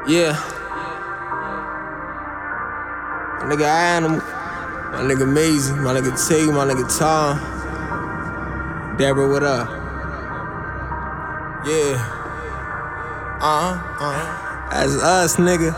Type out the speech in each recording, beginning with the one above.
Yeah. My nigga Animal, my nigga Mazy, my nigga T, my nigga Tom. Deborah, what up? Yeah. That's us, nigga.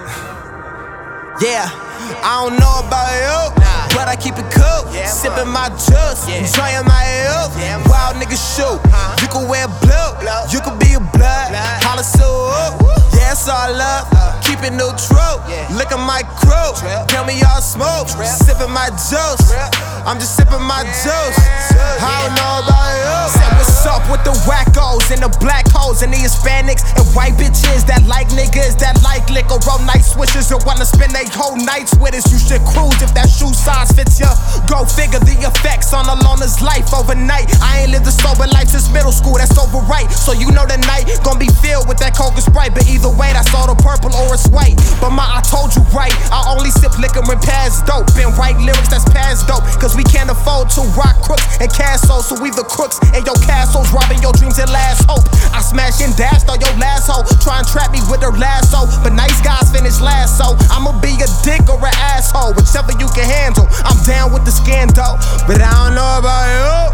Yeah, I don't know about you, but I keep it cool. Sipping my juice, enjoying my youth. Wild niggas shoot. You can wear blue, you can be a blood. Holla so up, yeah, it's all love. Keep it neutral, look at my crew. Tell me y'all smoke, sipping my juice. I'm just sipping my juice. I don't know about you. Say what's up with the wackos and the black hoes and the Hispanics and white bitches that like niggas that like liquor. Roll night switches and wanna spend they whole nights with us. You should cruise if that shoe size fits ya. Go figure the effects on a loner's life overnight. I ain't lived a sober life since middle school, that's over right. So you know the night gon' be filled with that Coke and Sprite. But either way, that's all the purple or it's white. But I told you right, I only sip liquor and pass dope. And write lyrics that's past dope, cause we can't afford to rock crooks and castles. So we the crooks and your castles, robbing your dreams and last hope. I smash and dashed on your last hoe, try and trap me with her lasso. But nice guys finish last, so I'ma be a dick or an asshole, whichever you can handle. I'm down with the scandal, but I don't know about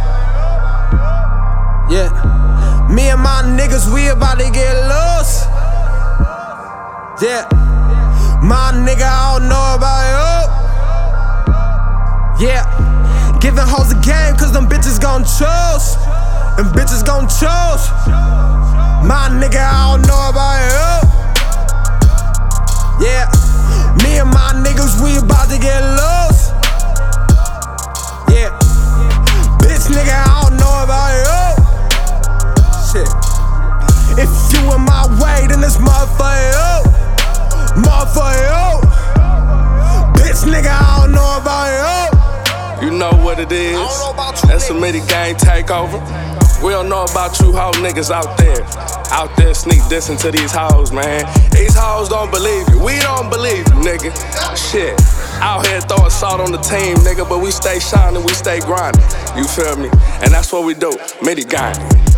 you. Yeah. Me and my niggas, we about to get loose. Yeah. My nigga, I don't know about you. Yeah. Giving hoes a game, cause them bitches gon' choose. Them bitches gon' choose. My nigga, I don't know about you. Yeah. Me and my niggas, we about to get loose. Yeah. Bitch nigga, I don't know about you. Shit. If you in my way, then it's motherfucker you. Motherfucker you. Bitch nigga, I don't know about you. You know what it is. That's a Midi Gang takeover. We don't know about you hoe niggas out there sneak dissing to these hoes, man. These hoes don't believe you, we don't believe you, nigga. Shit, out here throwing salt on the team, nigga, but we stay shining, we stay grinding. You feel me? And that's what we do, Midi Gang.